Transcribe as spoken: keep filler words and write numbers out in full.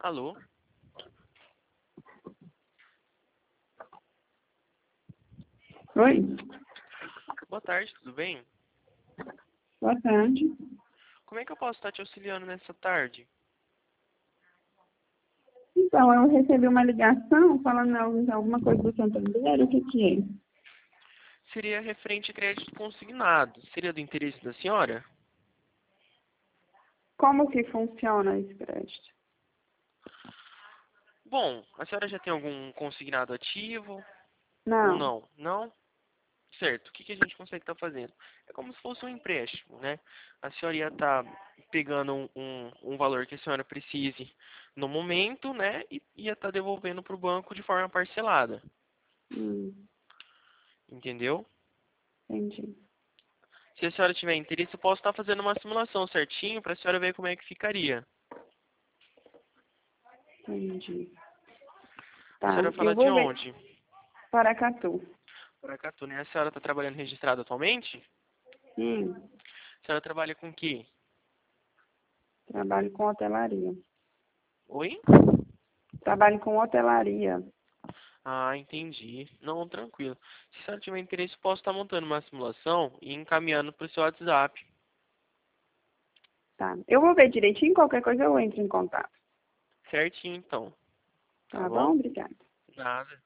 Alô? Oi, Boa tarde, tudo bem? boa tarde. Como é que eu posso estar te auxiliando nessa tarde? Então, eu recebi uma ligação falando algo- alguma coisa do Santander, o que que é? Seria referente a crédito consignado. Seria do interesse da senhora? Como que funciona esse crédito? Bom, a senhora já tem algum consignado ativo ou Não, não? Não? Certo. O que, que a gente consegue estar fazendo? É como se fosse um empréstimo, né? A senhora ia estar pegando um, um, um valor que a senhora precise no momento, né? E ia estar devolvendo para o banco de forma parcelada. hum, Entendeu? entendi, Se a senhora tiver interesse, eu posso estar fazendo uma simulação certinho para a senhora ver como é que ficaria. entendi. A Tá, senhora eu fala de vou ver. onde? Paracatu. Paracatu, né? A senhora está trabalhando registrada atualmente? Hum, A senhora trabalha com o quê? trabalho com hotelaria. Oi? Trabalho com hotelaria. Ah, entendi. Não, tranquilo. Se a senhora tiver interesse, posso estar montando uma simulação e encaminhando para o seu WhatsApp. Tá, eu vou ver direitinho, qualquer coisa eu entro em contato. Certinho, então. Tá Tá bom? bom? Obrigada. Nada.